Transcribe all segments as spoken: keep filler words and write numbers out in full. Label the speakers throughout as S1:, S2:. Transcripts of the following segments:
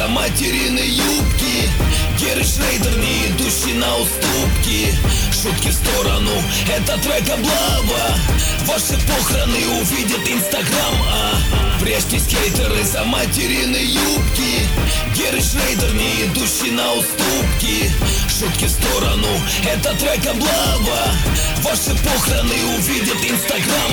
S1: за материной юбки. Геры Шрейдер, не идущий на уступки. Шутки в сторону, это трек облава. Ваши похороны увидят инстаграм, а прячьтесь, хейтеры, за материной юбки. Геры Шрейдер, не идущий на уступки. Шутки в сторону, это трек облава. Ваши похороны увидят инстаграм,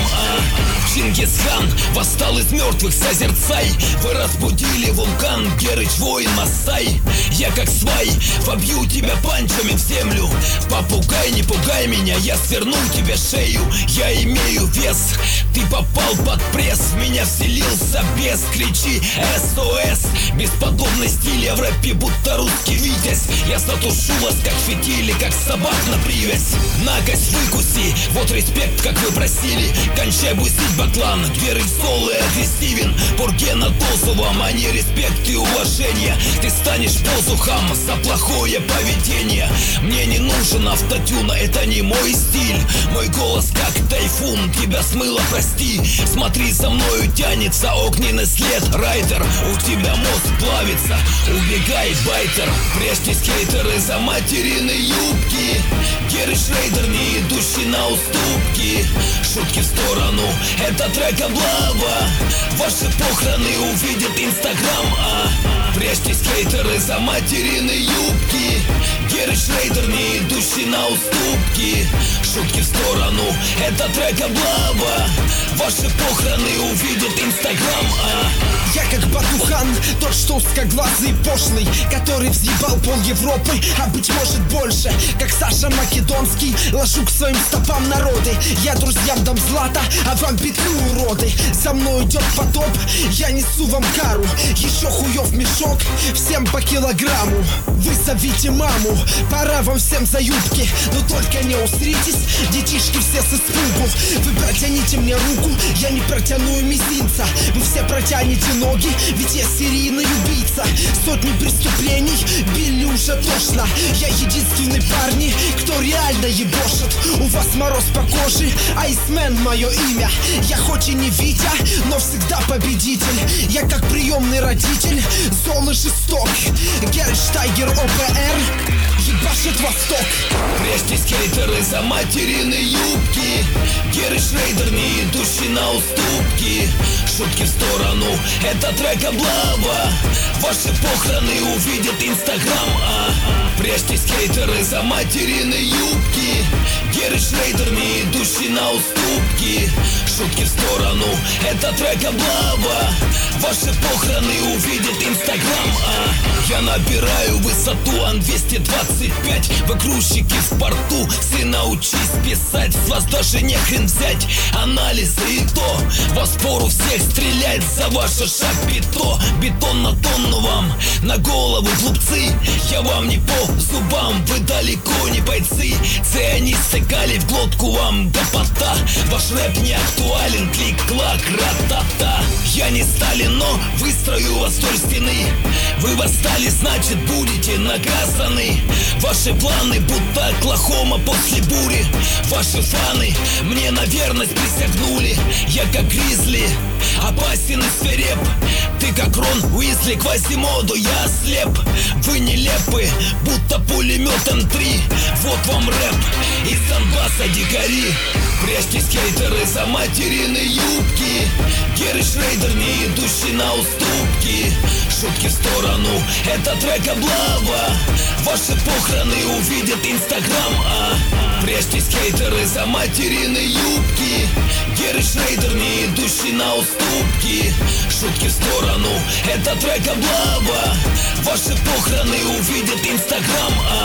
S1: а Чингисхан восстал из мертвых, созерцай. Вы разбудили вулкан, Герыч воин Масай. Я как свай, вобью тебя панчами в землю. Попугай, не пугай меня, я сверну тебе шею. Я имею вес, ты попал под пресс. В меня вселился бес, кричи эс о эс. Бесподобный стиль, я в рэпе будто русский витязь. Я затушу вас как фитили, как собак на привязь. Накость выкуси, вот респект, как вы просили. Кончай бусить баклан, Герыч зол и агрессивен. Бурге на дозу вам, а не респект и уважение. Ты станешь позухом за плохое поведение. Мне не нужен автотюн, это не мой стиль. Мой голос как тайфун, тебя смыло, прости. Смотри, за мною тянется огненный след. Райдер, у тебя мозг плавится, убегай, байтер. Прячьтесь, хейтеры, за материной юбки. Геры Шрейдер, не идущий на уступки. Шутки в сторону, это трек облава. Ваши похороны увидят инстаграм, а прячьтесь, хейтеры, за материной юбки. Геры Шрейдер, не идущий на уступки. Шутки в сторону, это трек облава. Ваши похороны увидят инстаграм, а
S2: я как Батухан, тот, что узкоглазый и пошлый, который взъебал пол Европы, а быть может больше. Как Саша Македонский, ложу к своим стопам народы. Я друзьям дам злато, а вам петлю, уроды. За мной идет потоп, я несу вам кару. Еще хуев мешок, всем по килограмму. Вы зовите маму, пора вам всем за юбки. Но только не усритесь, детишки все с испугу. Вы протяните мне руку, я не протяну и мизинца. Вы все протянете ноги, ведь я серийный убийца. Сотни преступлений били уже тошно. Я единственный парни, кто реально ебошит. У вас мороз по коже, Айсмен мое имя. Я хоть и не Витя, но всегда победитель. Я как приемный родитель, зол и жесток. Герштайгер о пэ эр ебашит Восток.
S1: Прячьтесь, хейтеры, за материной юбки. Геры Шрейдер, не идущий на уступки. Шутки в сторону, это трек облава. Ваши похороны увидят инстаграм, а прячьтесь, хейтеры, за материной юбки. Геры Шрейдер, не идущий на уступки. Шутки в сторону, это трек облава. Ваши похороны увидят инстаграм, а я набираю высоту Ан двести двадцать пять. Вы грузчики в порту, ты научись писать. С вас даже не хрен взять анализы и то. Вас пору всех стрелять за ваше шапито. Бетон на тонну вам на голову, глупцы. Я вам не по зубам, вы далеко не бойцы. Цианисты кали в глотку вам до пота. Ваш рэп не актуален, клик-клак, ра-та-та. Я не Сталин, но выстрою вас вдоль стены. Вы восстали, значит будете наказаны. Ваши планы будто Оклахома после бури. Ваши фаны мне на верность присягнули. Я как Гризли, опасен и свиреп. Ты как Рон Уизли, Квазимоду, я ослеп. Вы нелепы, будто пулемет эм три. Вот вам рэп из Донбасса, дикари. Прячьтесь, хейтеры, за материной юбки. Геры Шрейдер, не идущий на уступки. Шутки в сторону, это трек облава. Ваши похороны увидят инстаграм, а прячьтесь, хейтеры, за материной юбки. Геры Шрейдер, не идущий на уступки. Шутки в сторону, это трек облава. Ваши похороны увидят инстаграм, а